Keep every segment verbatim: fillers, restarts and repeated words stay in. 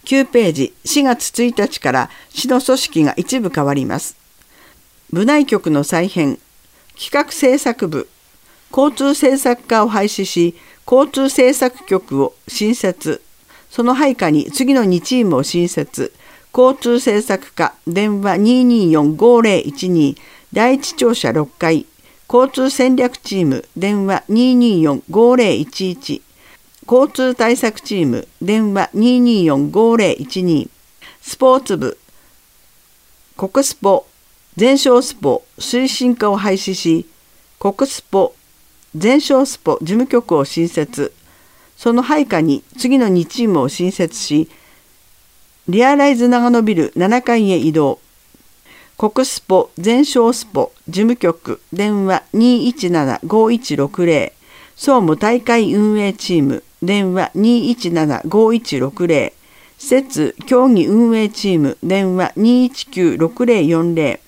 きゅうページ、しがつついたちから市の組織が一部変わります。部内局の再編、企画政策部、交通政策課を廃止し、交通政策局を新設。その配下に次のにチームを新設。交通政策課、電話 にーにーよんごーぜろいちに、第一庁舎ろっかい。交通戦略チーム、電話 にーにーよんごーぜろいちいち。交通対策チーム、電話 にーにーよんごーぜろいちに。スポーツ部、国スポ、全商スポ推進課を廃止し、国スポ、全商スポ事務局を新設。その配下に次のにチームを新設し、リアライズ長野ビルななかいへ移動。国スポ全商スポ事務局電話 にーいちななごーいちろくぜろ。総務大会運営チーム電話 にーいちななごーいちろくぜろ。施設競技運営チーム電話 にーいちきゅうろくぜろよんぜろ。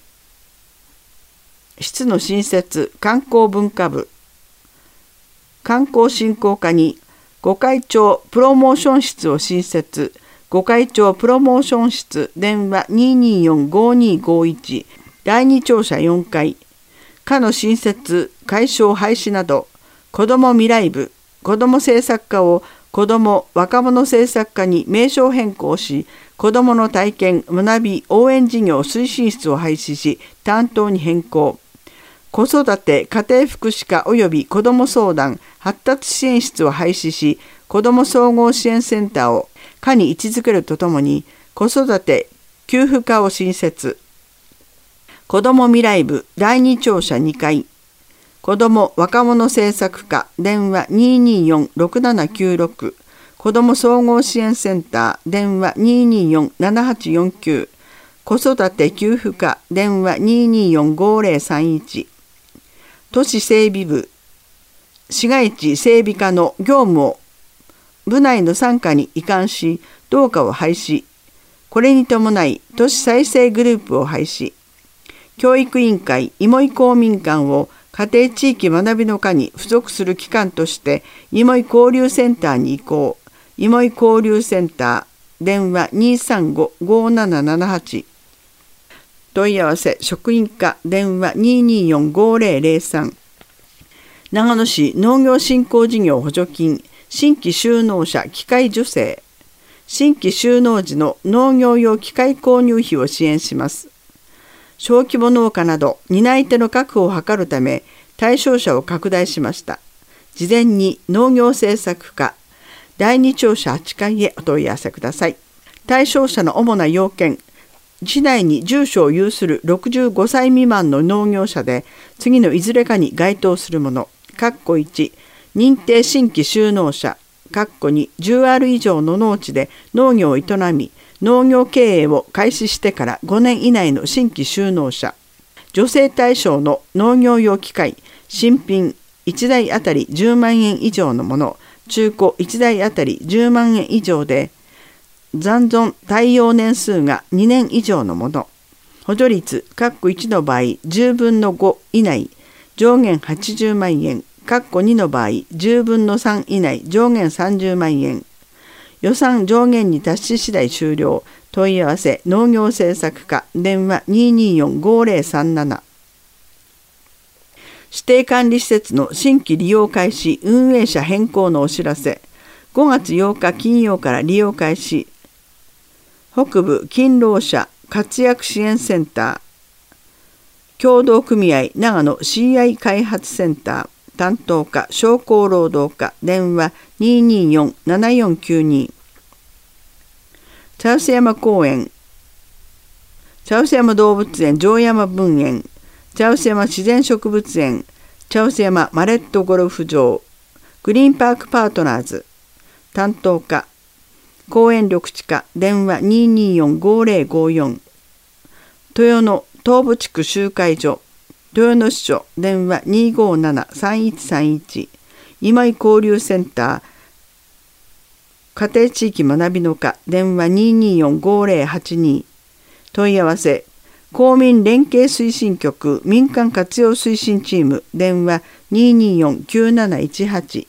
室の新設観光文化部。観光振興課に御開帳プロモーション室を新設。御開帳プロモーション室電話 にーにーよんごーにーごーいち。第二庁舎よんかい。課の新設解消廃止など。子ども未来部子ども政策課を子ども若者政策課に名称変更し、子どもの体験学び応援事業推進室を廃止し担当に変更。子育て家庭福祉課及び子ども相談発達支援室を廃止し、子ども総合支援センターを課に位置づけるとともに、子育て給付課を新設。子ども未来部第二庁舎にかい。子ども若者政策課電話 にーにーよんろくななきゅうろく。子ども総合支援センター電話 にーにーよんななはちよんきゅう。子育て給付課電話 にーにーよんごーぜろさんいち。都市整備部市街地整備課の業務を部内の傘下に移管し、同課を廃止。これに伴い都市再生グループを廃止。教育委員会芋井公民館を家庭地域学びの課に付属する機関として芋井交流センターに移行。芋井交流センター電話 にーさんごごーななななはち。問い合わせ職員課電話 にーにーよんごーぜろぜろさん。長野市農業振興事業補助金新規就農者機械助成。新規就農時の農業用機械購入費を支援します。小規模農家など担い手の確保を図るため対象者を拡大しました。事前に農業政策課第二庁舎はちかいへお問い合わせください。対象者の主な要件、市内に住所を有するろくじゅうごさい未満の農業者で次のいずれかに該当するもの。いち認定新規就農者に じゅうアール 以上の農地で農業を営み農業経営を開始してからごねん以内の新規就農者。助成対象の農業用機械新品いちだいあたりじゅうまんえん以上のもの、中古いちだいあたりじゅうまんえん以上で残存耐用年数がにねん以上のもの。補助率いちの場合じゅうぶんのご以内上限はちじゅうまんえん、にの場合じゅうぶんのさん以内上限さんじゅうまんえん。予算上限に達し次第終了。問い合わせ農業政策課電話 にーにーよんごーぜろさんなな。指定管理施設の新規利用開始運営者変更のお知らせ。ごがつようか金曜から利用開始。北部勤労者活躍支援センター協同組合長野 シーアイ 開発センター担当課商工労働課電話 にーにーよんななよんきゅうに。茶臼山公園茶臼山動物園城山分園茶臼山自然植物園茶臼山マレットゴルフ場グリーンパークパートナーズ担当課公園緑地課電話 にーにーよんごーぜろごーよん。豊野東部地区集会所豊野支所電話 にーごーななさんいちさんいち。今井交流センター家庭地域学びの課電話 にーにーよんごーぜろはちに。問い合わせ公民連携推進局民間活用推進チーム電話 にーにーよんきゅうなないちはち。